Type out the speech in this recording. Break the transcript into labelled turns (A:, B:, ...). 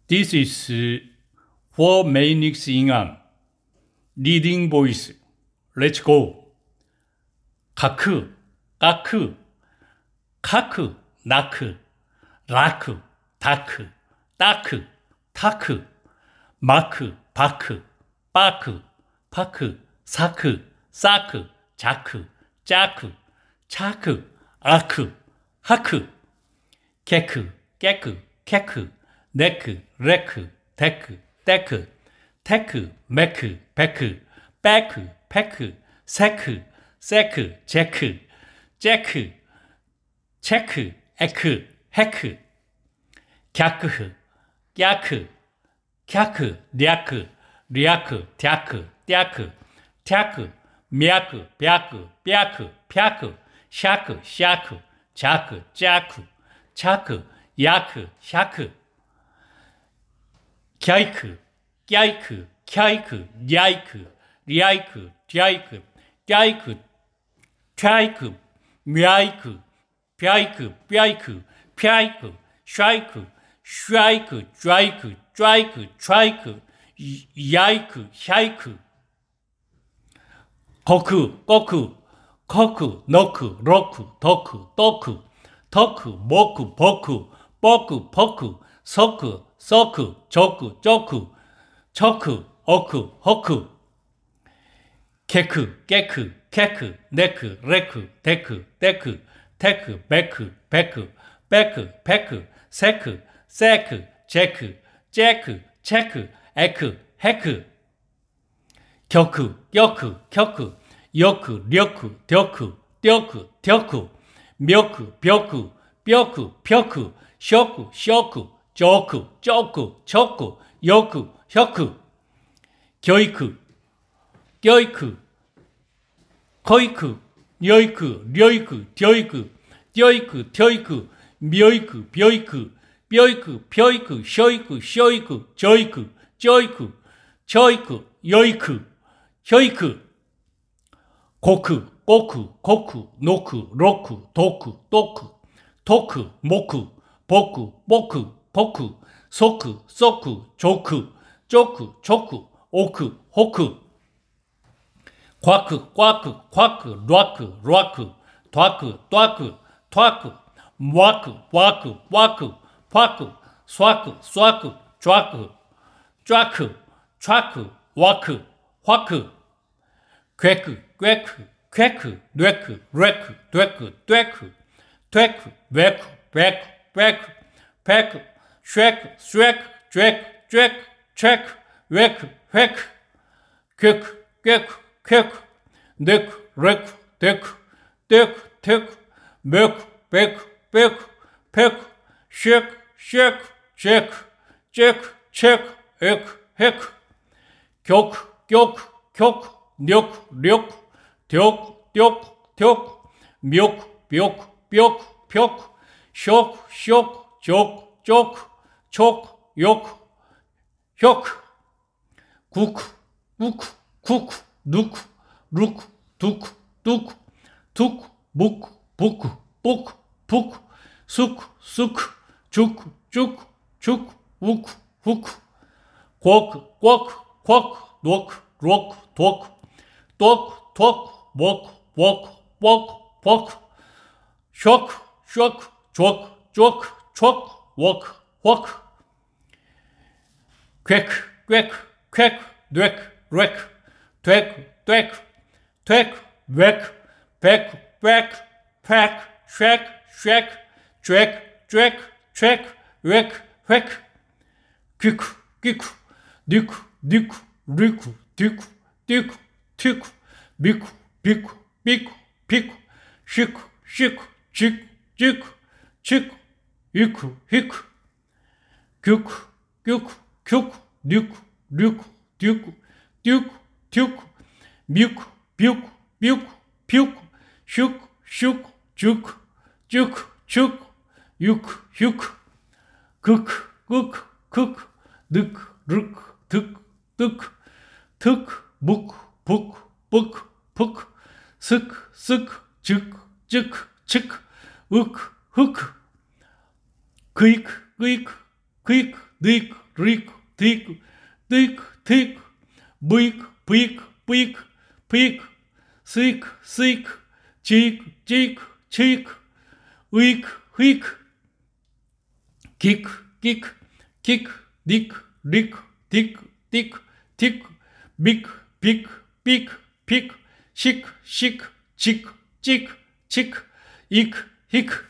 A: This is for Mainix Ingan. Leading voice. Let's go. 카크, 까크, 카크, 나크, 라크, 다크, 따크, 타크, 마크, 바크, 빠크, 파크, 사크, 사크, 자크, 짜크, 차크, 아크, 하크, 케크, 깨크, 케크, 네크, 레크, 데크, 데크, 테크, 메크, 베크, 베크, 페크, 세크, 세크, 제크, 제크, 체크, 에크, 헤크, 갸크, 갸크, 캬크, 랴크, 리아크, 갸크, 띠아크, 튀아크, 미아크, 벼크, 삐아크, 펴크, 샤크, 샤크, 자크, 짜크, 차크, 야크, 샤크, 갸이크, 꺄이크, 캬이크, 랴이크, 리아이크, 쥐아이크, 꺄이크, 튀아이크, 미아이크, 벼이크, 뼈이크, 펴이크, 샤이크, 슈아이크, 쥐아이크, 쥐아이크, 쥐아이크, 야이크, 샤이크, 거크, 거크, 커크, 너크, 러크, 더크, 떠크, 터크, 머크, 버크, 뻐크, 퍼크, 서크, 서크, 저크, 저크, 처크, 어크, 허크, 케크, 깨크, 케크, 네크, 레크, 데크, 데크, 테크, 메크, 베크, 베크, 페크, 세크, 세크, 제크, 제크, 체크, 에크, 헤크, 격크, 껴크, 켜크, 여크, 려크, 뎌크, 떼크, 텨크, 멱크, 벼크, 뼈크, 펴크, 셔크, 셔크, 저크, 쩌크, 척크, 여크, 혀크, 겨이크, 껴이크, 커이크, 여이크, 려이크, 뎌이크, 떼이크, 텨이크, 묘이크, 벼이크, 뼈이크, 펴이크, 셔이크, 셔이크, 저이크, 쩌이크, 처이크, 여이크, 혀이크, 고크, 꼬크, 코크, 노크, 로크, 도크, 또크, 토크, 모크, 버크, 뽀크, 포크, 소크, 쏘크, 조크, 쪼크, 초크, 오크, 호크, 쿼크, 꽈크, 쿼크, 락크, 락크, ద్వా크, ጧ크, 튀크, 와크, 와크, 와크, 파크, 스와크, 스와크, 쫙크, 쫙크, 쫙크, 와크, 화크, 괴크, 꿰크, 쾌크, 뇌크, 레크, 되크, 되크, 퇴크, 외크, 베크, 베크, 페크, 쉐크, 쉐크, 쬐크, 쬐크, 체크, 외크, 회크, 쾌크, 꿰크, 쾌크, 네크, 레크, 데크, 데크, 테크, 메크, 베크, 베크, 페크, 쉐크, 쉐크, 체크, 체크, 체크, 에크, 헤크, 격크, 격크, 격크, 녀크, 려크, 뎌크, 뎌크, 텨크, 묘크, 묘크, 뼈크, 펴크, 쇼크, 쇼크, 조크, 조크, 초크, 요크, 혀크, 구크, 우크, 쿠크, 누크, 루크, 두크, 뚜크, 툭, 무크, 부크, 뿌크, 푸크, 수크, 수크, 주크, 주크, 주크, 우크, 후크, 쿼크, 쿼크, 쿼크, 노크, 로크, 도크, 도크, 토크, 워크, 워크, 워크, 워크, 쇼크, 쇼크, 조크, 조크, 초크, 워크, 워크, 쾌크, 꿰크, 쾌크, 뇌크, 레크, 되크, 되크, 퇴크, 외크, 베크, 베크, 팩, 쉐크, 쉐크, 쬐크, 쬐크, 쬐크, 외크, 회크, 귀크, 귀크, 니크, 니크, 리크, 디크, 디크, 티크, 미크, 비크, 비크, 비크, 시크, 시크, 지크, 지크, 치크, 이크, 히크, 규크, 규크, 큐크, 니크, 리크, 디크, 디크, 티크, 미크, 비크, 비크, 피크, 슉, 슉, 쭉, 쭉, 쭉, 육, 육, 극, 극, 극, 늑, 륵, 득, 득, 득, 묵, 북, 북, 북, 슥, 쓱, 즉, 즉, 즉, 윽, 흑, 그익, 그익, 그익, 느익, рик, тик, тик, тик, бик, пик, пик, пик, сик, сик, чик, чик, чик, ик, ик, кик, кик, кик, дик, дик, тик, тик, тик, бик, пик, пик, пик, шик, шик, чик, чик, чик, ик, ик,